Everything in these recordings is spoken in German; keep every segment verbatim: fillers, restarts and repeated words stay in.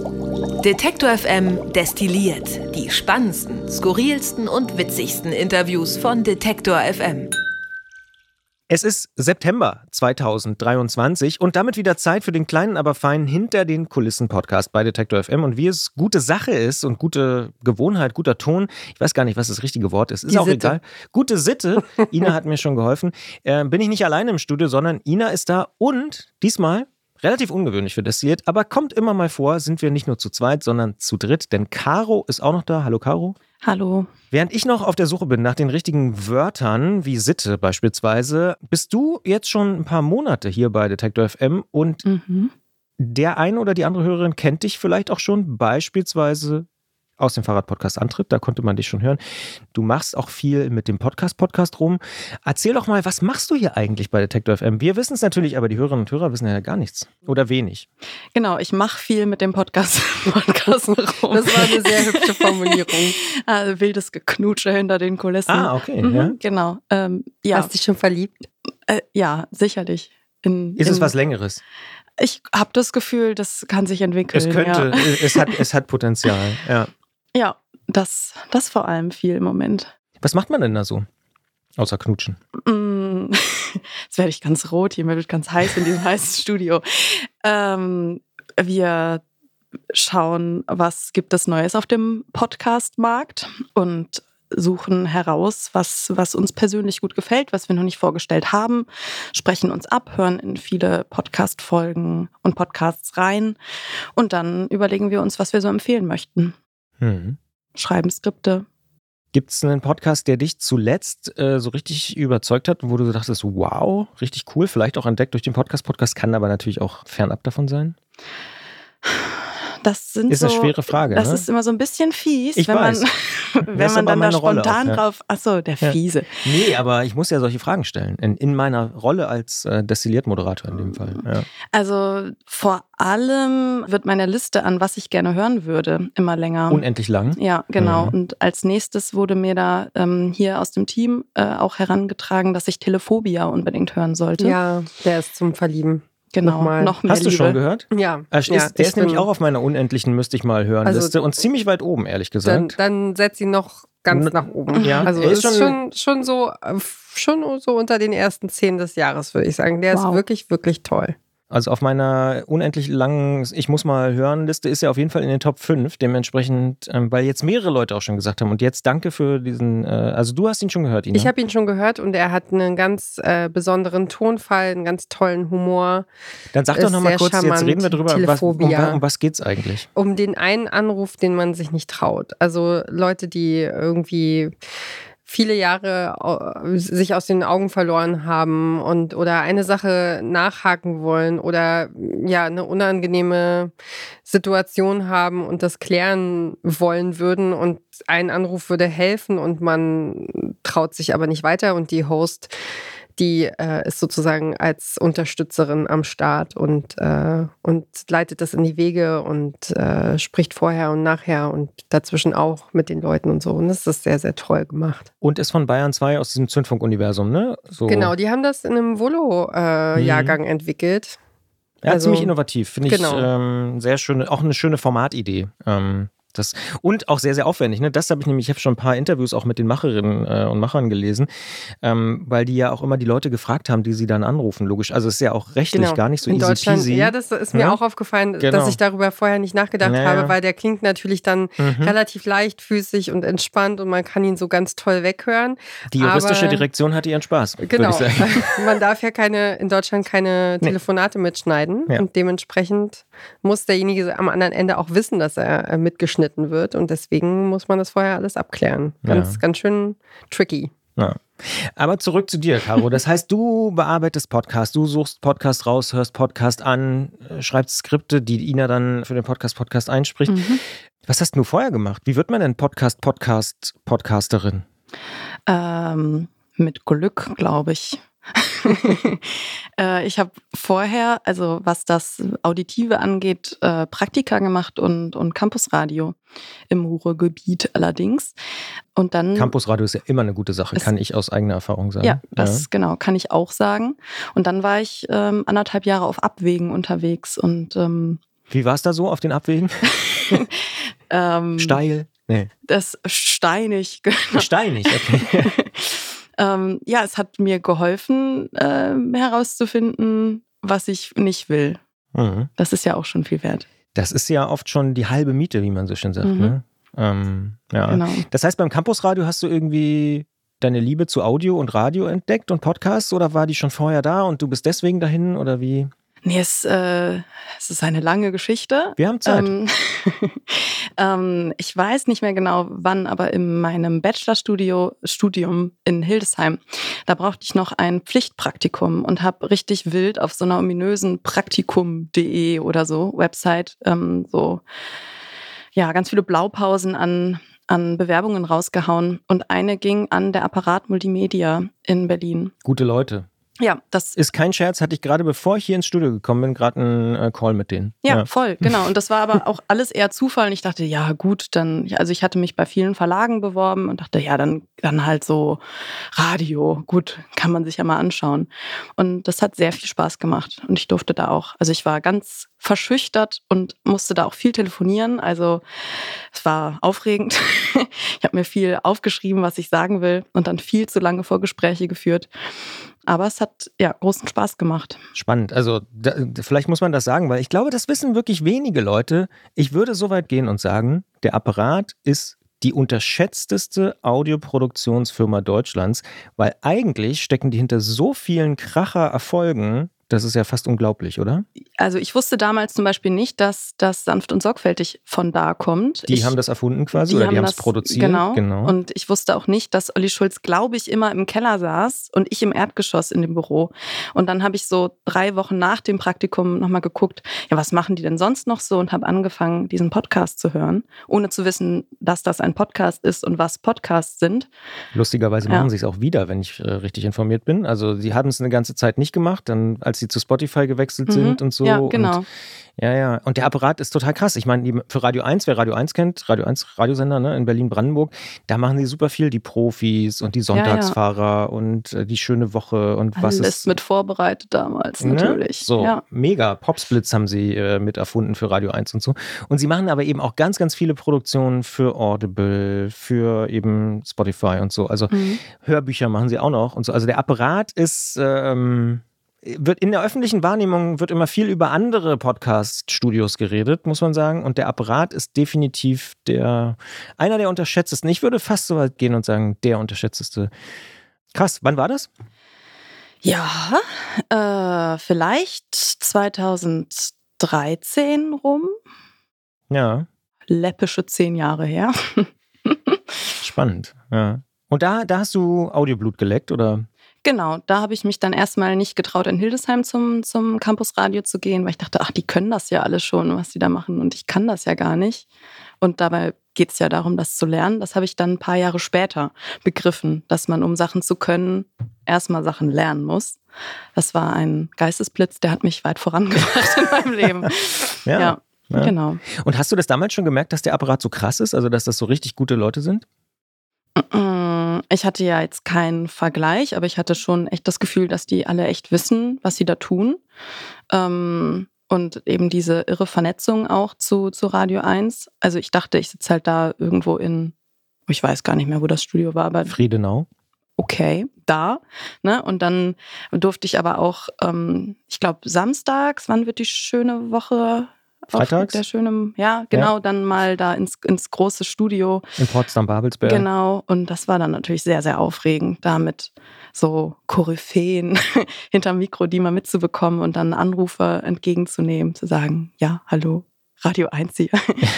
Detektor F M destilliert die spannendsten, skurrilsten und witzigsten Interviews von Detektor F M. Es ist September zweitausenddreiundzwanzig und damit wieder Zeit für den kleinen, aber feinen Hinter-den-Kulissen-Podcast bei Detektor F M. Und wie es gute Sache ist und gute Gewohnheit, guter Ton, ich weiß gar nicht, was das richtige Wort ist, ist Die auch Sitte. egal. Gute Sitte, Ina hat mir schon geholfen. Äh, bin ich nicht alleine im Studio, sondern Ina ist da und diesmal relativ ungewöhnlich für Destilliert, aber kommt immer mal vor, sind wir nicht nur zu zweit, sondern zu dritt, denn Caro ist auch noch da. Hallo Caro. Hallo. Während ich noch auf der Suche bin nach den richtigen Wörtern, wie Sitte beispielsweise, bist du jetzt schon ein paar Monate hier bei Detektor F M und Mhm. der eine oder die andere Hörerin kennt dich vielleicht auch schon, beispielsweise aus dem Fahrrad-Podcast Antritt, da konnte man dich schon hören. Du machst auch viel mit dem Podcast-Podcast rum. Erzähl doch mal, was machst du hier eigentlich bei Detektor F M? Wir wissen es natürlich, aber die Hörerinnen und Hörer wissen ja gar nichts oder wenig. Genau, ich mache viel mit dem Podcast, Podcast rum. Das war eine sehr hübsche Formulierung. Also wildes Geknutsche hinter den Kulissen. Ah, okay. Mhm, Ja. Genau. Ähm, ja, Hast du dich schon verliebt? äh, ja, sicherlich. In, Ist in, es was Längeres? Ich habe das Gefühl, das kann sich entwickeln. Es könnte, es hat, es hat Potenzial, ja. Ja, ja das, das vor allem viel im Moment. Was macht man denn da so? Außer knutschen. Mm, Jetzt werde ich ganz rot hier, mir wird ganz heiß in diesem heißen Studio. Ähm, wir schauen, was gibt es Neues auf dem Podcast-Markt und suchen heraus, was, was uns persönlich gut gefällt, was wir noch nicht vorgestellt haben, sprechen uns ab, hören in viele Podcast-Folgen und Podcasts rein und dann überlegen wir uns, was wir so empfehlen möchten. Hm. Schreiben Skripte. Gibt es einen Podcast, der dich zuletzt äh, so richtig überzeugt hat, wo du so dachtest, wow, richtig cool, vielleicht auch entdeckt durch den Podcast. Podcast kann aber natürlich auch fernab davon sein. Das sind Ist so, eine schwere Frage, Das ne? ist immer so ein bisschen fies, Ich wenn weiß. man, Das wenn ist man aber dann da meine Rolle spontan auch, ja. drauf. Achso, der Ja. Fiese. Nee, aber ich muss ja solche Fragen stellen. In, in meiner Rolle als äh, Destilliert-Moderator in dem Fall. Ja. Also vor allem wird meine Liste an, was ich gerne hören würde, immer länger. Unendlich lang. Ja, genau. Mhm. Und als nächstes wurde mir da ähm, hier aus dem Team äh, auch herangetragen, dass ich Telephobia unbedingt hören sollte. Ja, der ist zum Verlieben. genau. nochmal. Noch mehr Hast du Liebe. schon gehört? Ja. Er ist, ja, der ich ist nämlich bin- auch auf meiner unendlichen müsste ich mal hören Also- Liste und ziemlich weit oben, ehrlich Dann, gesagt. dann setz ihn noch ganz N- nach oben. ja, also er ist ist schon, schon so äh, schon so unter den ersten zehn des Jahres, würde ich sagen. Der Wow. ist wirklich, wirklich toll. Also auf meiner unendlich langen Ich muss mal hören Liste ist er auf jeden Fall in den Top fünf. Dementsprechend, ähm, weil jetzt mehrere Leute auch schon gesagt haben. Und jetzt danke für diesen, äh, also du hast ihn schon gehört, Ina. Ich habe ihn schon gehört und er hat einen ganz äh, besonderen Tonfall, einen ganz tollen Humor. Dann sag ist doch nochmal sehr kurz, jetzt charmant. reden wir drüber, was, um, Telephobia. um was geht's eigentlich? Um den einen Anruf, den man sich nicht traut. Also Leute, die irgendwie viele Jahre äh, sich aus den Augen verloren haben und oder eine Sache nachhaken wollen oder ja eine unangenehme Situation haben und das klären wollen würden und ein Anruf würde helfen und man traut sich aber nicht weiter und die Host, die äh, ist sozusagen als Unterstützerin am Start und, äh, und leitet das in die Wege und äh, spricht vorher und nachher und dazwischen auch mit den Leuten und so. Und das ist sehr, sehr toll gemacht. Und ist von Bayern zwei aus diesem Zündfunk-Universum, ne? So. Genau, die haben das in einem Volo-Jahrgang entwickelt. Ja, also- ziemlich innovativ. Finde ich Genau. ähm, sehr schöne, auch eine schöne Formatidee. Ähm, das, und auch sehr, sehr aufwendig. Ne? Das habe ich nämlich, ich habe schon ein paar Interviews auch mit den Macherinnen äh, und Machern gelesen, ähm, weil die ja auch immer die Leute gefragt haben, die sie dann anrufen, logisch. Also es ist ja auch rechtlich gar nicht so in easy Deutschland. peasy. Ja, das ist mir Ja? auch aufgefallen, Genau. dass ich darüber vorher nicht nachgedacht Ja, habe, ja. weil der klingt natürlich dann Mhm. relativ leichtfüßig und entspannt und man kann ihn so ganz toll weghören. Die juristische aber- Direktion hatte ihren Spaß, Genau. würde ich sagen. Man darf ja keine, in Deutschland keine Nee. Telefonate mitschneiden Ja. und dementsprechend muss derjenige am anderen Ende auch wissen, dass er äh, mitgeschnitten wird und deswegen muss man das vorher alles abklären. Ganz, Ja. ganz schön tricky. Ja. Aber zurück zu dir, Caro. Das heißt, du bearbeitest Podcast, du suchst Podcast raus, hörst Podcast an, äh, schreibst Skripte, die Ina dann für den Podcast Podcast einspricht. Mhm. Was hast du vorher gemacht? Wie wird man denn Podcast Podcast Podcasterin? Ähm, mit Glück, glaube ich. äh, ich habe vorher, also was das Auditive angeht, äh, Praktika gemacht und, und Campusradio im Ruhrgebiet allerdings. Und dann Campusradio ist ja immer eine gute Sache, Es- kann ich aus eigener Erfahrung sagen. ja, das genau kann ich auch sagen. Und dann war ich ähm, anderthalb Jahre auf Abwägen unterwegs und ähm, Wie war es da so auf den Abwegen? ähm, Steil? Nee. Das steinig. Genau. Steinig, okay. ähm, ja, es hat mir geholfen, äh, herauszufinden, was ich nicht will. Mhm. Das ist ja auch schon viel wert. Das ist ja oft schon die halbe Miete, wie man so schön sagt. Mhm. Ne? Ähm, ja. Genau. Das heißt, beim Campusradio hast du irgendwie deine Liebe zu Audio und Radio entdeckt und Podcasts oder war die schon vorher da und du bist deswegen dahin oder wie? Nee, es, äh, es ist eine lange Geschichte. Wir haben Zeit. Ähm, ähm, ich weiß nicht mehr genau wann, aber in meinem Bachelorstudium in Hildesheim, da brauchte ich noch ein Pflichtpraktikum und habe richtig wild auf so einer ominösen Praktikum punkt de oder so Website ähm, so ja ganz viele Blaupausen an an Bewerbungen rausgehauen und eine ging an der Apparat Multimedia in Berlin. Gute Leute. Ja, das ist kein Scherz, hatte ich gerade, bevor ich hier ins Studio gekommen bin, gerade einen äh, Call mit denen. Ja, ja, voll, genau. Und das war aber auch alles eher Zufall. Und ich dachte, ja gut, dann, also ich hatte mich bei vielen Verlagen beworben und dachte, ja, dann, dann halt so Radio, gut, kann man sich ja mal anschauen. Und das hat sehr viel Spaß gemacht. Und ich durfte da auch, also ich war ganz verschüchtert und musste da auch viel telefonieren. Also es war aufregend. Ich habe mir viel aufgeschrieben, was ich sagen will und dann viel zu lange Vorgespräche geführt. Aber es hat ja großen Spaß gemacht. Spannend. Also da, vielleicht muss man das sagen, weil ich glaube, das wissen wirklich wenige Leute. Ich würde so weit gehen und sagen, der Apparat ist die unterschätzteste Audioproduktionsfirma Deutschlands, weil eigentlich stecken die hinter so vielen Kracher-Erfolgen. Das ist ja fast unglaublich, oder? Also ich wusste damals zum Beispiel nicht, dass das sanft und sorgfältig von da kommt. Die ich, haben das erfunden quasi oder die haben es produziert? Genau. genau. Und ich wusste auch nicht, dass Olli Schulz, glaube ich, immer im Keller saß und ich im Erdgeschoss in dem Büro. Und dann habe ich so drei Wochen nach dem Praktikum nochmal geguckt, ja, was machen die denn sonst noch so? Und habe angefangen, diesen Podcast zu hören, ohne zu wissen, dass das ein Podcast ist und was Podcasts sind. Lustigerweise ja. machen sie es auch wieder, wenn ich äh, richtig informiert bin. Also sie haben es eine ganze Zeit nicht gemacht, dann als sie zu Spotify gewechselt mhm. sind und so. Ja, genau. Und, ja, ja. Und der Apparat ist total krass. Ich meine, für Radio eins, wer Radio eins kennt, Radio eins Radiosender ne, in Berlin-Brandenburg, da machen sie super viel, die Profis und die Sonntagsfahrer ja, ja. und äh, die schöne Woche und Alles was ist. mit vorbereitet damals, natürlich. Ne? So, ja. mega. Popsplits haben sie äh, mit erfunden für Radio eins und so. Und sie machen aber eben auch ganz, ganz viele Produktionen für Audible, für eben Spotify und so. Also mhm. Hörbücher machen sie auch noch und so. Also der Apparat ist... Ähm, wird in der öffentlichen Wahrnehmung wird immer viel über andere Podcast-Studios geredet, muss man sagen. Und der Apparat ist definitiv der einer der unterschätztesten. Ich würde fast so weit gehen und sagen, der unterschätzteste. Krass, wann war das? Ja, äh, vielleicht zweitausenddreizehn rum. Ja. Läppische zehn Jahre her. Spannend, ja. Und da, da hast du Audioblut geleckt, oder? Genau, da habe ich mich dann erstmal nicht getraut, in Hildesheim zum, zum Campusradio zu gehen, weil ich dachte, ach, die können das ja alles schon, was die da machen und ich kann das ja gar nicht. Und dabei geht es ja darum, das zu lernen. Das habe ich dann ein paar Jahre später begriffen, dass man, um Sachen zu können, erstmal Sachen lernen muss. Das war ein Geistesblitz, der hat mich weit vorangebracht in meinem Leben. Ja, ja, ja, genau. Und hast du das damals schon gemerkt, dass der Apparat so krass ist, also dass das so richtig gute Leute sind? Ich hatte ja jetzt keinen Vergleich, aber ich hatte schon echt das Gefühl, dass die alle echt wissen, was sie da tun. Und eben diese irre Vernetzung auch zu, zu Radio eins. Also ich dachte, ich sitze halt da irgendwo in, ich weiß gar nicht mehr, wo das Studio war. Aber Friedenau. Okay, da. Ne? Und dann durfte ich aber auch, ich glaube, samstags, wann wird die schöne Woche? Freitags? Der schöne, ja, genau, ja. Dann mal da ins, ins große Studio. In Potsdam-Babelsberg. Genau, und das war dann natürlich sehr, sehr aufregend, da mit so Koryphäen hinterm Mikro, die mal mitzubekommen und dann Anrufe entgegenzunehmen, zu sagen, ja, hallo, Radio eins hier.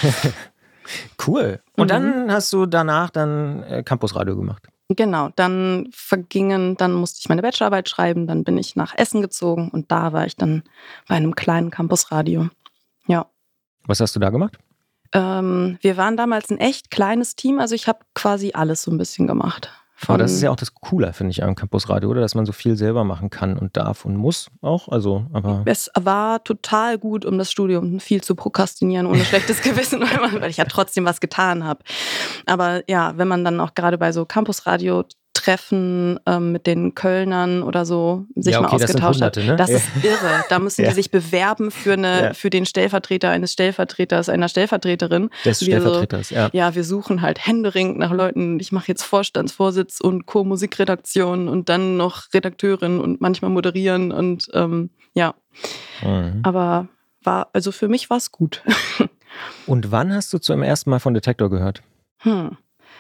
Cool. Und mhm. dann hast du danach dann äh, Campusradio gemacht. Genau, dann vergingen, dann musste ich meine Bachelorarbeit schreiben, dann bin ich nach Essen gezogen und da war ich dann bei einem kleinen Campusradio. Ja. Was hast du da gemacht? Ähm, wir waren damals ein echt kleines Team, also ich habe quasi alles so ein bisschen gemacht. Aber das ist ja auch das Coole, finde ich, am Campusradio, oder? Dass man so viel selber machen kann und darf und muss auch. Also, aber es war total gut, um das Studium viel zu prokrastinieren, ohne schlechtes Gewissen, weil, man, weil ich ja trotzdem was getan habe. Aber ja, wenn man dann auch gerade bei so Campusradio Treffen ähm, mit den Kölnern oder so sich ja, okay, mal ausgetauscht das sind Hunderte, ne? hat. Das ja. ist irre. Da müssen ja. die sich bewerben für, eine, ja. für den Stellvertreter eines Stellvertreters, einer Stellvertreterin. Des wir Stellvertreters, so, ja. Ja, wir suchen halt händeringend nach Leuten. Ich mache jetzt Vorstandsvorsitz und Co-Musikredaktion und dann noch Redakteurin und manchmal moderieren und ähm, ja. Mhm. Aber war, also für mich war es gut. Und wann hast du zum ersten Mal von Detektor gehört? Hm.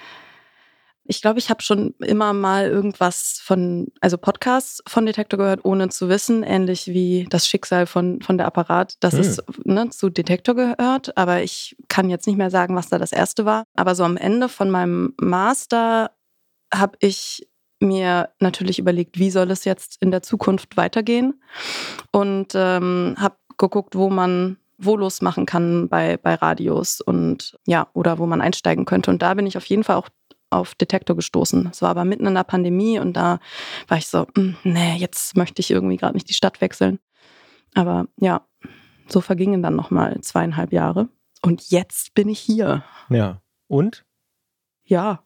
Ich glaube, ich habe schon immer mal irgendwas von, also Podcasts von Detektor gehört, ohne zu wissen, ähnlich wie das Schicksal von, von der Apparat, dass hm. es ne, zu Detektor gehört. Aber ich kann jetzt nicht mehr sagen, was da das erste war. Aber so am Ende von meinem Master habe ich mir natürlich überlegt, wie soll es jetzt in der Zukunft weitergehen? Und ähm, habe geguckt, wo man Volos machen kann bei, bei Radios und ja, oder wo man einsteigen könnte. Und da bin ich auf jeden Fall auch auf Detektor gestoßen. Es war aber mitten in der Pandemie und da war ich so, nee, jetzt möchte ich irgendwie gerade nicht die Stadt wechseln. Aber ja, so vergingen dann nochmal zweieinhalb Jahre. Und jetzt bin ich hier. Ja. Und? Ja.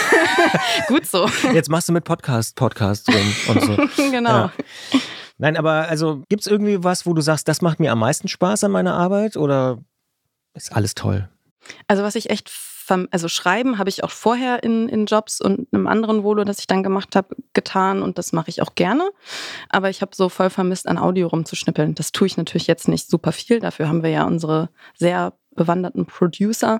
Gut so. Jetzt machst du mit Podcast, Podcast rum und so. Genau. Ja. Nein, aber also gibt es irgendwie was, wo du sagst, das macht mir am meisten Spaß an meiner Arbeit oder ist alles toll? Also was ich echt, also schreiben habe ich auch vorher in, in Jobs und einem anderen Volo, das ich dann gemacht habe, getan und das mache ich auch gerne. Aber ich habe so voll vermisst, an Audio rumzuschnippeln. Das tue ich natürlich jetzt nicht super viel. Dafür haben wir ja unsere sehr bewanderten Producer.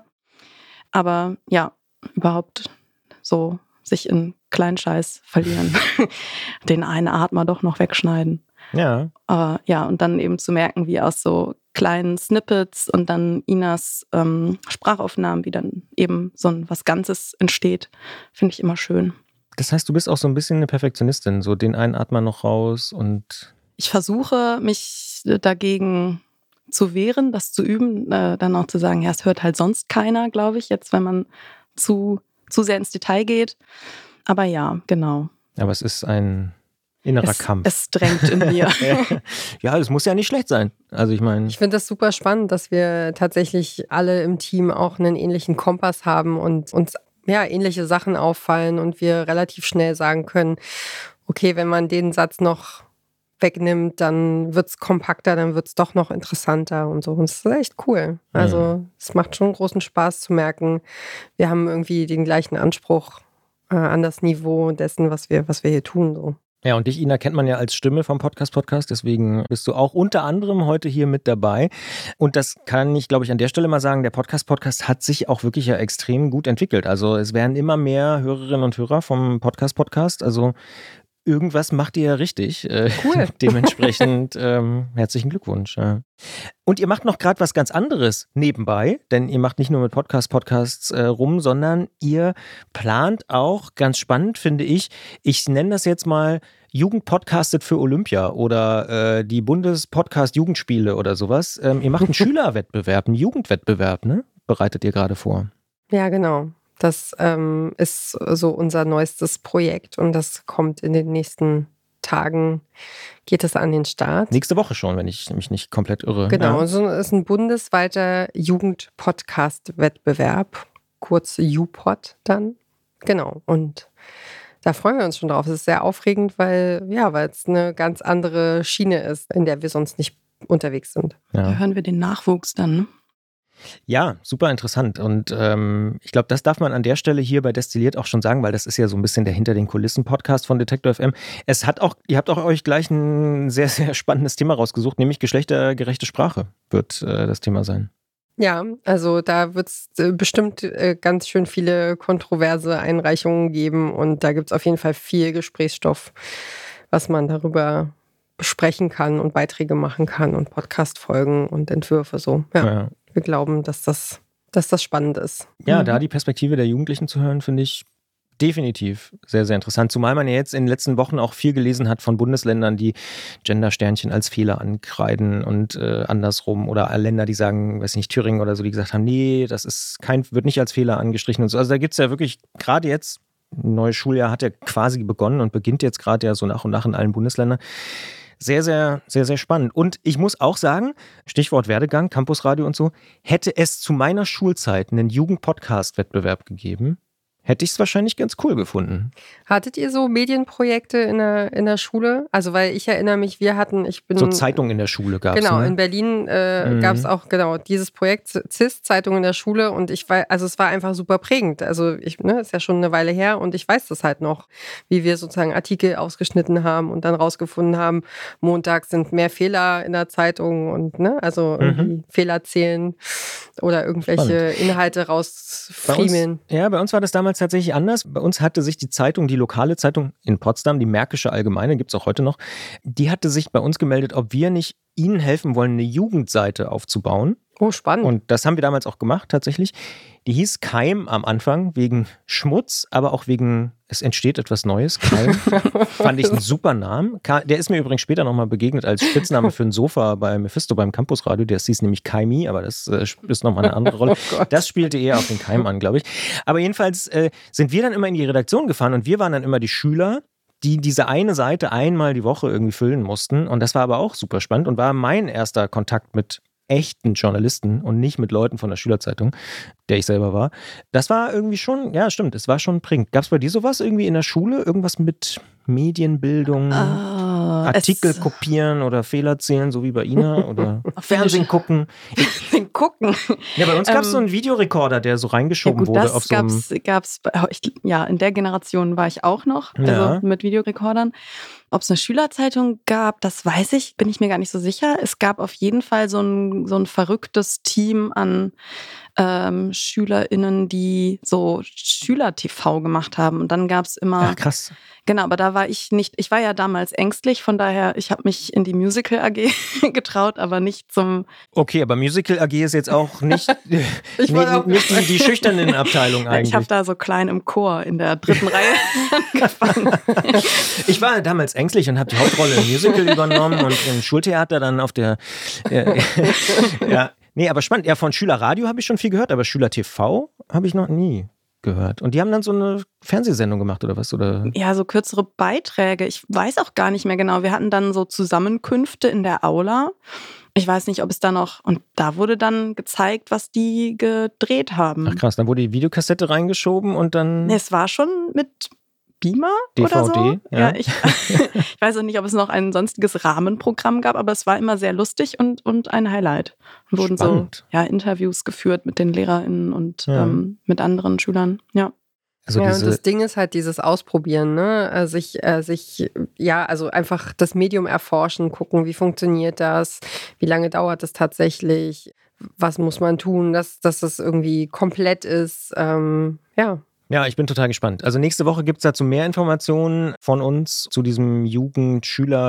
Aber ja, überhaupt so sich in Kleinscheiß verlieren. Den einen Atmer doch noch wegschneiden. Ja. Aber ja, und dann eben zu merken, wie aus so kleinen Snippets und dann Inas ähm, Sprachaufnahmen, wie dann eben so ein was Ganzes entsteht, finde ich immer schön. Das heißt, du bist auch so ein bisschen eine Perfektionistin, so den einen Atmer noch raus und... Ich versuche, mich dagegen zu wehren, das zu üben, äh, dann auch zu sagen, ja, es hört halt sonst keiner, glaube ich, jetzt, wenn man zu, zu sehr ins Detail geht. Aber ja, genau. Aber es ist ein innerer es, Kampf. Es drängt in mir. Ja, es muss ja nicht schlecht sein. Also ich meine... Ich finde das super spannend, dass wir tatsächlich alle im Team auch einen ähnlichen Kompass haben und uns ja ähnliche Sachen auffallen und wir relativ schnell sagen können, okay, wenn man den Satz noch wegnimmt, dann wird es kompakter, dann wird es doch noch interessanter und so. Und das ist echt cool. Also es mhm. macht schon großen Spaß zu merken, wir haben irgendwie den gleichen Anspruch äh, an das Niveau dessen, was wir, was wir hier tun. So. Ja, und dich, Ina, kennt man ja als Stimme vom Podcast-Podcast, deswegen bist du auch unter anderem heute hier mit dabei. Und das kann ich, glaube ich, an der Stelle mal sagen, der Podcast-Podcast hat sich auch wirklich ja extrem gut entwickelt. Also es werden immer mehr Hörerinnen und Hörer vom Podcast-Podcast, also irgendwas macht ihr ja richtig. Cool. Dementsprechend ähm, herzlichen Glückwunsch. Ja. Und ihr macht noch gerade was ganz anderes nebenbei, denn ihr macht nicht nur mit Podcast-Podcasts äh, rum, sondern ihr plant auch, ganz spannend finde ich, ich nenne das jetzt mal Jugend podcastet für Olympia oder äh, die Bundes-Podcast-Jugendspiele oder sowas. Ähm, ihr macht einen Schülerwettbewerb, einen Jugendwettbewerb, ne? Bereitet ihr gerade vor. Ja, genau. Das ähm, ist so unser neuestes Projekt und das kommt in den nächsten Tagen, geht es an den Start. Nächste Woche schon, wenn ich mich nicht komplett irre. Genau, ja. es ist ein bundesweiter Jugend-Podcast-Wettbewerb, kurz U P O D dann. Genau, und da freuen wir uns schon drauf. Es ist sehr aufregend, weil ja, weil es eine ganz andere Schiene ist, in der wir sonst nicht unterwegs sind. Ja. Da hören wir den Nachwuchs dann, ne? Ja, super interessant und ähm, ich glaube, das darf man an der Stelle hier bei Destilliert auch schon sagen, weil das ist ja so ein bisschen der Hinter-den-Kulissen-Podcast von Detektor F M. Es hat auch, ihr habt auch euch gleich ein sehr, sehr spannendes Thema rausgesucht, nämlich geschlechtergerechte Sprache wird äh, das Thema sein. Ja, also da wird es äh, bestimmt äh, ganz schön viele kontroverse Einreichungen geben und da gibt es auf jeden Fall viel Gesprächsstoff, was man darüber besprechen kann und Beiträge machen kann und Podcast-Folgen und Entwürfe so. Ja. ja. Wir glauben, dass das, dass das spannend ist. Ja, mhm. da die Perspektive der Jugendlichen zu hören, finde ich definitiv sehr, sehr interessant. Zumal man ja jetzt in den letzten Wochen auch viel gelesen hat von Bundesländern, die Gender-Sternchen als Fehler ankreiden und äh, andersrum. Oder Länder, die sagen, weiß nicht, Thüringen oder so, die gesagt haben, nee, das ist kein, wird nicht als Fehler angestrichen und so. Also da gibt es ja wirklich, gerade jetzt, ein neues Schuljahr hat ja quasi begonnen und beginnt jetzt gerade ja so nach und nach in allen Bundesländern. Sehr, sehr, sehr, sehr spannend. Und ich muss auch sagen, Stichwort Werdegang, Campusradio und so, hätte es zu meiner Schulzeit einen Jugend-Podcast-Wettbewerb gegeben, hätte ich es wahrscheinlich ganz cool gefunden. Hattet ihr so Medienprojekte in der, in der Schule? Also weil ich erinnere mich, wir hatten, ich bin... So Zeitungen in der Schule gab es. Genau, ne? in Berlin äh, Mhm. gab es auch genau dieses Projekt Z I S, Zeitung in der Schule und ich war, also es war einfach super prägend. Also ich, ne, ist ja schon eine Weile her und ich weiß das halt noch, wie wir sozusagen Artikel ausgeschnitten haben und dann rausgefunden haben, Montag sind mehr Fehler in der Zeitung und ne, also irgendwie Mhm. Fehler zählen oder irgendwelche Inhalte Bei rausfriemeln. uns, ja, bei uns war das damals tatsächlich anders. Bei uns hatte sich die Zeitung, die lokale Zeitung in Potsdam, die Märkische Allgemeine, gibt es auch heute noch, die hatte sich bei uns gemeldet, ob wir nicht ihnen helfen wollen, eine Jugendseite aufzubauen. Oh, spannend. Und das haben wir damals auch gemacht, tatsächlich. Die hieß Keim am Anfang, wegen Schmutz, aber auch wegen, es entsteht etwas Neues. Keim. Fand ich einen super Namen. Der ist mir übrigens später nochmal begegnet als Spitzname für ein Sofa bei Mephisto beim Campusradio. Der hieß nämlich Kaimi, aber das äh, ist nochmal eine andere Rolle. Oh Das spielte eher auf den Keim an, glaube ich. Aber jedenfalls äh, sind wir dann immer in die Redaktion gefahren und wir waren dann immer die Schüler, die diese eine Seite einmal die Woche irgendwie füllen mussten. Und das war aber auch super spannend und war mein erster Kontakt mit echten Journalisten und nicht mit Leuten von der Schülerzeitung, der ich selber war. Das war irgendwie schon, ja stimmt, es war schon prägend. Gab es bei dir sowas irgendwie in der Schule? Irgendwas mit Medienbildung, Ah, Artikel es- kopieren oder Fehler zählen, so wie bei Ina? Oder Auf Fernsehen gucken? Den gucken. Ja, bei uns gab es Ähm, so einen Videorekorder, der so Ja reingeschoben gut, wurde das auf so einem... gab's, gab's, bei- ich, ja, in der Generation war ich auch noch, also Ja. mit Videorekordern. Ob es eine Schülerzeitung gab, das weiß ich, bin ich mir gar nicht so sicher. Es gab auf jeden Fall so ein, so ein verrücktes Team an ähm, SchülerInnen, die so Schüler-T V gemacht haben. Und dann gab es immer, Ach, krass. genau, aber da war ich nicht, ich war ja damals ängstlich, von daher, ich habe mich in die Musical-A G getraut, aber nicht zum, Okay, aber Musical A G ist jetzt auch nicht, Ich nee, wollte auch- nicht die, die schüchternen Abteilung eigentlich. ich habe da so klein im Chor in der dritten Reihe angefangen. Ich war damals ängstlich und habe die Hauptrolle im Musical übernommen und im Schultheater dann auf der. Äh, ja, nee, aber spannend. Ja, von Schülerradio habe ich schon viel gehört, aber Schüler-T V habe ich noch nie gehört. Und die haben dann so eine Fernsehsendung gemacht oder was? Oder? Ja, so kürzere Beiträge. Ich weiß auch gar nicht mehr genau. Wir hatten dann so Zusammenkünfte in der Aula. Ich weiß nicht, ob es da noch, und da wurde dann gezeigt, was die gedreht haben. Ach krass, dann wurde die Videokassette reingeschoben und dann. Nee, es war schon mit Beamer D V D, oder so. ja. Ja, ich, ich weiß auch nicht, ob es noch ein sonstiges Rahmenprogramm gab, aber es war immer sehr lustig und, und ein Highlight. Und wurden Spannend. so ja, Interviews geführt mit den LehrerInnen und Ja. ähm, mit anderen Schülern. Ja. Also ja, und diese, das Ding ist halt dieses Ausprobieren, ne? Äh, sich, äh, sich, ja, also einfach das Medium erforschen, gucken, wie funktioniert das, wie lange dauert das tatsächlich, was muss man tun, dass, dass das irgendwie komplett ist. Ähm, ja. Ja, ich bin total gespannt. Also nächste Woche gibt es dazu mehr Informationen von uns zu diesem Jugend-, Schüler-,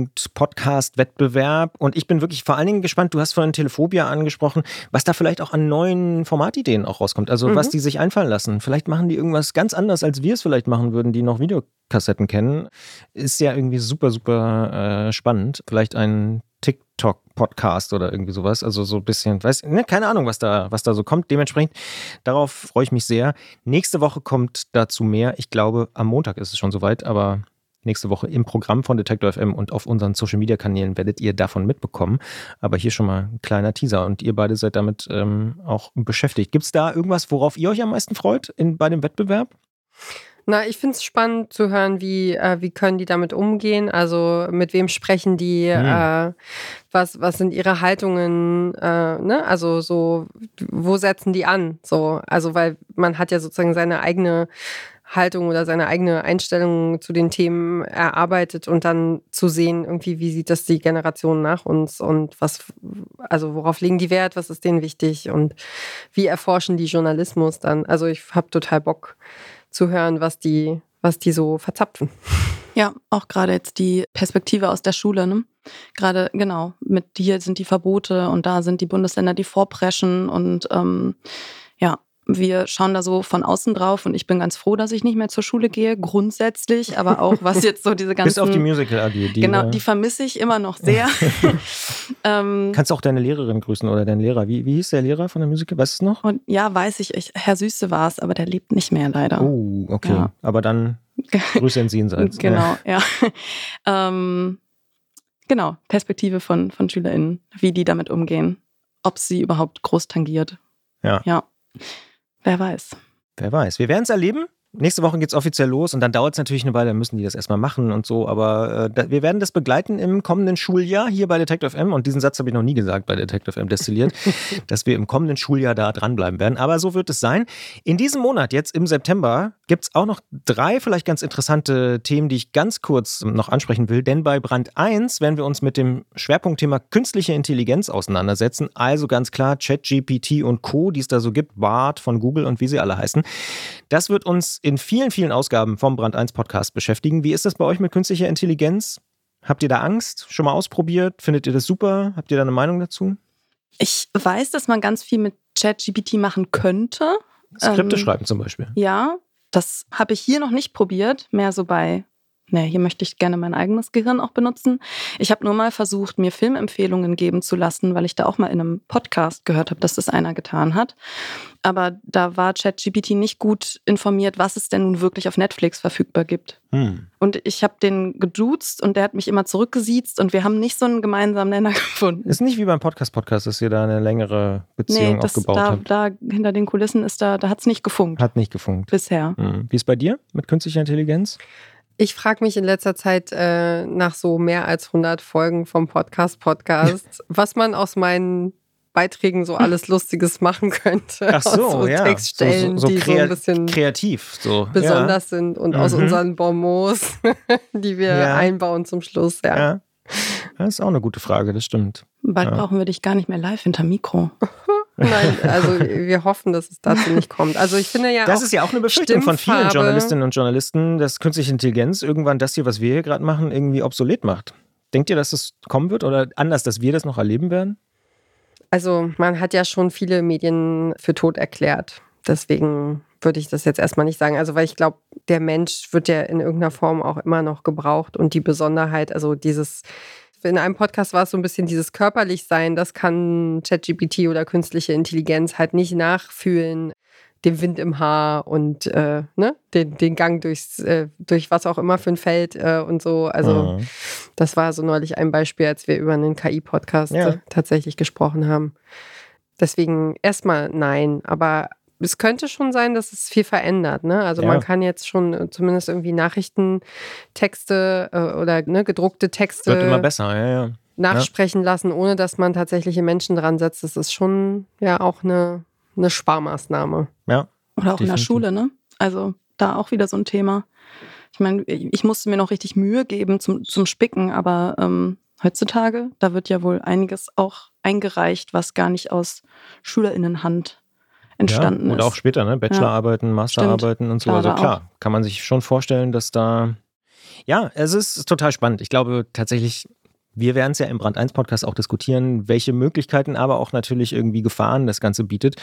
Jugend-Podcast-Wettbewerb. Und ich bin wirklich vor allen Dingen gespannt, du hast vorhin Telephobia angesprochen, was da vielleicht auch an neuen Formatideen auch rauskommt. Also Mhm. was die sich einfallen lassen. Vielleicht machen die irgendwas ganz anders, als wir es vielleicht machen würden, die noch Videokassetten kennen. Ist ja irgendwie super, super äh, spannend. Vielleicht ein TikTok-Podcast oder irgendwie sowas. Also so ein bisschen, weiß, ne, keine Ahnung, was da, was da so kommt. Dementsprechend, darauf freue ich mich sehr. Nächste Woche kommt dazu mehr. Ich glaube, am Montag ist es schon soweit, aber nächste Woche im Programm von Detektor F M und auf unseren Social-Media-Kanälen werdet ihr davon mitbekommen. Aber hier schon mal ein kleiner Teaser und ihr beide seid damit ähm, auch beschäftigt. Gibt es da irgendwas, worauf ihr euch am meisten freut in, bei dem Wettbewerb? Na, ich finde es spannend zu hören, wie, äh, wie können die damit umgehen, also mit wem sprechen die, Hm. äh, was, was sind ihre Haltungen, äh, ne? Also so, wo setzen die an? So, also weil man hat ja sozusagen seine eigene Haltung oder seine eigene Einstellung zu den Themen erarbeitet und dann zu sehen, irgendwie, wie sieht das die Generation nach uns und was, also worauf legen die Wert, was ist denen wichtig und wie erforschen die Journalismus dann? Also ich habe total Bock zu hören, was die, was die so verzapfen. Ja, auch gerade jetzt die Perspektive aus der Schule, ne? Gerade, genau, mit hier sind die Verbote und da sind die Bundesländer, die vorpreschen und ähm, ja, wir schauen da so von außen drauf und ich bin ganz froh, dass ich nicht mehr zur Schule gehe, grundsätzlich, aber auch was jetzt so diese ganzen... Bis auf die Musical A G. Die, genau, äh, die vermisse ich immer noch sehr. ähm, kannst du auch deine Lehrerin grüßen oder deinen Lehrer. Wie, wie hieß der Lehrer von der Musical? Weißt du es noch? und ja, weiß ich, ich, Herr Süße war es, aber der lebt nicht mehr leider. Oh, okay. Ja. Aber dann Grüße ins Jenseits. Genau, ja. ähm, genau, Perspektive von, von SchülerInnen, wie die damit umgehen. Ob sie überhaupt groß tangiert. Ja. Ja, wer weiß. Wer weiß. Wir werden es erleben. Nächste Woche geht es offiziell los und dann dauert es natürlich eine Weile, dann müssen die das erstmal machen und so. Aber äh, da, wir werden das begleiten im kommenden Schuljahr hier bei Detektor F M. Und diesen Satz habe ich noch nie gesagt bei Detektor F M destilliert, dass wir im kommenden Schuljahr da dranbleiben werden. Aber so wird es sein. In diesem Monat, jetzt im September, gibt es auch noch drei vielleicht ganz interessante Themen, die ich ganz kurz noch ansprechen will. Denn bei Brand eins werden wir uns mit dem Schwerpunktthema künstliche Intelligenz auseinandersetzen. Also ganz klar ChatGPT und Co., die es da so gibt, Bard von Google und wie sie alle heißen. Das wird uns in vielen, vielen Ausgaben vom Brand eins Podcast beschäftigen. Wie ist das bei euch mit künstlicher Intelligenz? Habt ihr da Angst? Schon mal ausprobiert? Findet ihr das super? Habt ihr da eine Meinung dazu? Ich weiß, dass man ganz viel mit ChatGPT machen könnte. Skripte ähm, schreiben zum Beispiel. Ja, das habe ich hier noch nicht probiert. Mehr so bei, ne, hier möchte ich gerne mein eigenes Gehirn auch benutzen. Ich habe nur mal versucht, mir Filmempfehlungen geben zu lassen, weil ich da auch mal in einem Podcast gehört habe, dass das einer getan hat. Aber da war ChatGPT nicht gut informiert, was es denn nun wirklich auf Netflix verfügbar gibt. Hm. Und ich habe den geduzt und der hat mich immer zurückgesiezt und wir haben nicht so einen gemeinsamen Nenner gefunden. Ist nicht wie beim Podcast-Podcast, dass ihr da eine längere Beziehung nee, das, aufgebaut da, habt. da hinter den Kulissen ist da, da hat es nicht gefunkt. Hat nicht gefunkt. Bisher. Hm. Wie ist bei dir mit künstlicher Intelligenz? Ich frage mich in letzter Zeit äh, nach so mehr als hundert Folgen vom Podcast-Podcast, was man aus meinen Beiträgen so alles Lustiges machen könnte. Ach so, aus so ja. Textstellen, so, so, so die krea- so ein bisschen kreativ. So. besonders ja. sind und mhm. aus unseren Bonbons, die wir ja. einbauen zum Schluss. Ja. ja. Das ist auch eine gute Frage, das stimmt. Bald ja. brauchen wir dich gar nicht mehr live hinter Mikro. Nein, also wir hoffen, dass es dazu nicht kommt. Also ich finde ja Das auch ist ja auch eine Befürchtung von vielen Stimmfarbe. Journalistinnen und Journalisten, dass künstliche Intelligenz irgendwann das hier, was wir hier gerade machen, irgendwie obsolet macht. Denkt ihr, dass das kommen wird oder anders, dass wir das noch erleben werden? Also man hat ja schon viele Medien für tot erklärt. Deswegen würde ich das jetzt erstmal nicht sagen. Also weil ich glaube, der Mensch wird ja in irgendeiner Form auch immer noch gebraucht. Und die Besonderheit, also dieses, in einem Podcast war es so ein bisschen dieses Körperlichsein, das kann ChatGPT oder künstliche Intelligenz halt nicht nachfühlen. Den Wind im Haar und äh, ne, den, den Gang durchs, äh, durch was auch immer für ein Feld äh, und so. Also mhm. das war so neulich ein Beispiel, als wir über einen K I-Podcast ja. äh, tatsächlich gesprochen haben. Deswegen erstmal nein, aber es könnte schon sein, dass es viel verändert. Ne? Also ja. man kann jetzt schon zumindest irgendwie Nachrichtentexte äh, oder ne, gedruckte Texte Wird immer besser, ja, ja. nachsprechen ja. lassen, ohne dass man tatsächliche Menschen dran setzt. Das ist schon ja auch eine eine Sparmaßnahme. Ja. Oder auch definitiv. in der Schule, ne? Also da auch wieder so ein Thema. Ich meine, ich musste mir noch richtig Mühe geben zum, zum Spicken, aber ähm, heutzutage, da wird ja wohl einiges auch eingereicht, was gar nicht aus SchülerInnenhand entstanden ja, oder ist. Auch später, ne? Bachelorarbeiten, ja. Masterarbeiten und so. Klar, also da klar, kann man sich schon vorstellen, dass da ja, es ist total spannend. Ich glaube tatsächlich, wir werden es ja im Brand eins Podcast auch diskutieren, welche Möglichkeiten, aber auch natürlich irgendwie Gefahren das Ganze bietet.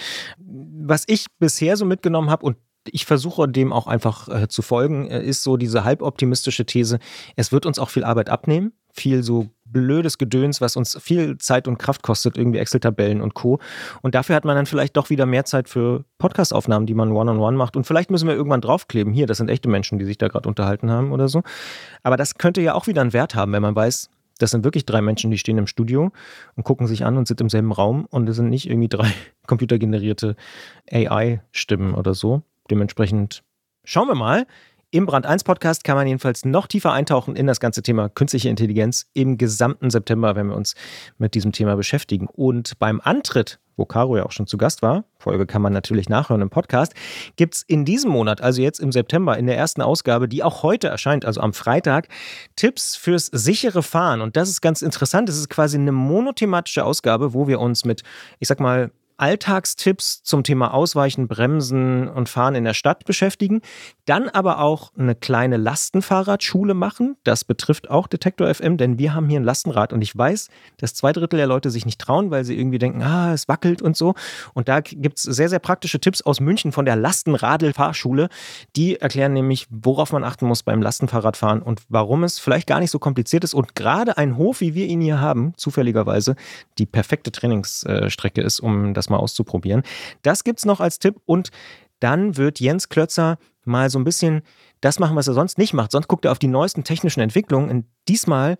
Was ich bisher so mitgenommen habe und ich versuche dem auch einfach äh, zu folgen, äh, ist so diese halboptimistische These, es wird uns auch viel Arbeit abnehmen, viel so blödes Gedöns, was uns viel Zeit und Kraft kostet, irgendwie Excel-Tabellen und Co. Und dafür hat man dann vielleicht doch wieder mehr Zeit für Podcast-Aufnahmen, die man one-on-one macht. Und vielleicht müssen wir irgendwann draufkleben, hier, das sind echte Menschen, die sich da gerade unterhalten haben oder so. Aber das könnte ja auch wieder einen Wert haben, wenn man weiß, das sind wirklich drei Menschen, die stehen im Studio und gucken sich an und sind im selben Raum und es sind nicht irgendwie drei computergenerierte A I-Stimmen oder so. Dementsprechend schauen wir mal. Im Brand eins Podcast kann man jedenfalls noch tiefer eintauchen in das ganze Thema künstliche Intelligenz im gesamten September, wenn wir uns mit diesem Thema beschäftigen. Und beim Antritt, wo Caro ja auch schon zu Gast war, Folge kann man natürlich nachhören im Podcast, gibt es in diesem Monat, also jetzt im September, in der ersten Ausgabe, die auch heute erscheint, also am Freitag, Tipps fürs sichere Fahren. Und das ist ganz interessant, das ist quasi eine monothematische Ausgabe, wo wir uns mit, ich sag mal, Alltagstipps zum Thema Ausweichen, Bremsen und Fahren in der Stadt beschäftigen. Dann aber auch eine kleine Lastenfahrradschule machen. Das betrifft auch Detektor F M, denn wir haben hier ein Lastenrad und ich weiß, dass zwei Drittel der Leute sich nicht trauen, weil sie irgendwie denken, ah, es wackelt und so. Und da gibt es sehr, sehr praktische Tipps aus München von der Lastenradl-Fahrschule. Die erklären nämlich, worauf man achten muss beim Lastenfahrradfahren und warum es vielleicht gar nicht so kompliziert ist und gerade ein Hof, wie wir ihn hier haben, zufälligerweise die perfekte Trainingsstrecke ist, um das mal auszuprobieren. Das gibt's noch als Tipp und dann wird Jens Klötzer mal so ein bisschen das machen, was er sonst nicht macht. Sonst guckt er auf die neuesten technischen Entwicklungen und diesmal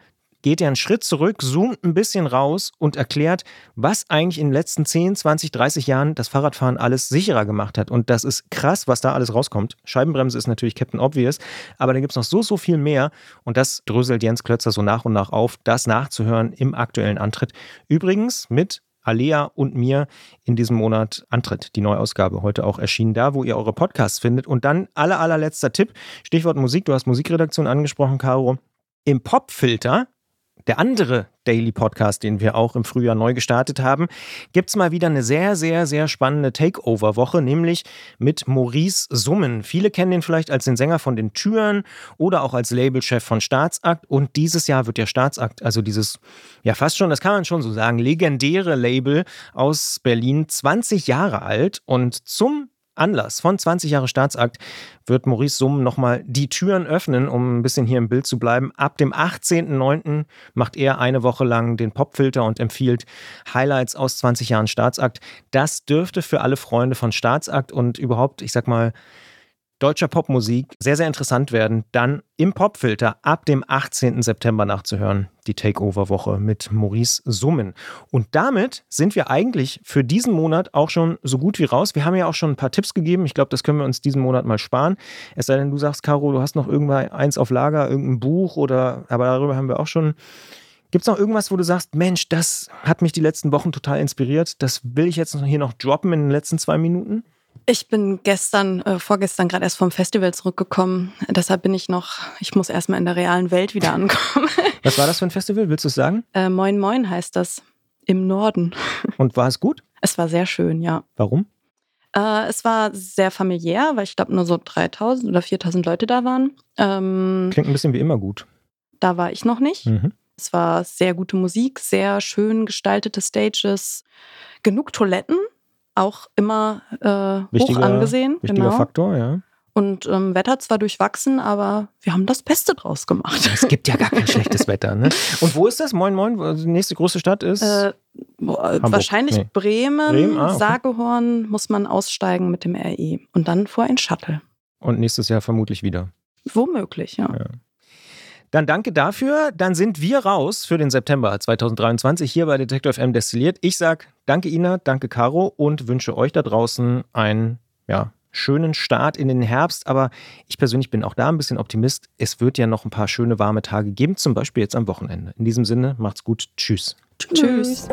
geht er einen Schritt zurück, zoomt ein bisschen raus und erklärt, was eigentlich in den letzten zehn, zwanzig, dreißig Jahren das Fahrradfahren alles sicherer gemacht hat. Und das ist krass, was da alles rauskommt. Scheibenbremse ist natürlich Captain Obvious, aber da gibt es noch so, so viel mehr. Und das dröselt Jens Klötzer so nach und nach auf, das nachzuhören im aktuellen Antritt. Übrigens mit Alea und mir in diesem Monat Antritt, die Neuausgabe, heute auch erschienen, da wo ihr eure Podcasts findet. Und dann aller, allerletzter Tipp, Stichwort Musik, du hast Musikredaktion angesprochen, Caro. Im Popfilter, der andere Daily Podcast, den wir auch im Frühjahr neu gestartet haben, gibt es mal wieder eine sehr, sehr, sehr spannende Takeover-Woche, nämlich mit Maurice Summen. Viele kennen ihn vielleicht als den Sänger von den Türen oder auch als Labelchef von Staatsakt. Und dieses Jahr wird ja Staatsakt, also dieses, ja fast schon, das kann man schon so sagen, legendäre Label aus Berlin, zwanzig Jahre alt. Und zum Anlass von zwanzig Jahre Staatsakt wird Maurice Summen nochmal die Türen öffnen, um ein bisschen hier im Bild zu bleiben. Ab dem achtzehnten neunten macht er eine Woche lang den Popfilter und empfiehlt Highlights aus zwanzig Jahren Staatsakt. Das dürfte für alle Freunde von Staatsakt und überhaupt, ich sag mal, deutscher Popmusik sehr, sehr interessant werden, dann im Popfilter ab dem achtzehnten September nachzuhören, die Takeover-Woche mit Maurice Summen. Und damit sind wir eigentlich für diesen Monat auch schon so gut wie raus. Wir haben ja auch schon ein paar Tipps gegeben. Ich glaube, das können wir uns diesen Monat mal sparen. Es sei denn, du sagst, Caro, du hast noch irgendwann eins auf Lager, irgendein Buch oder, aber darüber haben wir auch schon. Gibt es noch irgendwas, wo du sagst, Mensch, das hat mich die letzten Wochen total inspiriert. Das will ich jetzt hier noch droppen in den letzten zwei Minuten? Ich bin gestern, äh, vorgestern gerade erst vom Festival zurückgekommen. Deshalb bin ich noch, ich muss erstmal in der realen Welt wieder ankommen. Was war das für ein Festival? Willst du es sagen? Äh, Moin Moin heißt das. Im Norden. Und war es gut? Es war sehr schön, ja. Warum? Äh, es war sehr familiär, weil ich glaube nur so dreitausend oder viertausend Leute da waren. Ähm, Klingt ein bisschen wie immer gut. Da war ich noch nicht. Mhm. Es war sehr gute Musik, sehr schön gestaltete Stages, genug Toiletten. Auch immer äh, wichtiger, hoch angesehen. Wichtiger genau. Faktor, ja. Und ähm, Wetter zwar durchwachsen, aber wir haben das Beste draus gemacht. Es gibt ja gar kein schlechtes Wetter, ne? Und wo ist das? Moin Moin, wo die nächste große Stadt ist? Äh, boah, wahrscheinlich nee. Bremen, Bremen? Ah, okay. Sagehorn muss man aussteigen mit dem R E. Und dann vor ein Shuttle. Und nächstes Jahr vermutlich wieder. Womöglich, ja. ja. Dann danke dafür. Dann sind wir raus für den September zweitausenddreiundzwanzig hier bei Detektor F M Destilliert. Ich sage danke Ina, danke Caro und wünsche euch da draußen einen ja, schönen Start in den Herbst. Aber ich persönlich bin auch da ein bisschen Optimist. Es wird ja noch ein paar schöne warme Tage geben, zum Beispiel jetzt am Wochenende. In diesem Sinne, macht's gut. Tschüss. Tschüss.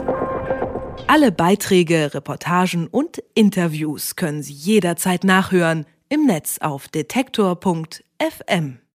Alle Beiträge, Reportagen und Interviews können Sie jederzeit nachhören im Netz auf detektor punkt f m.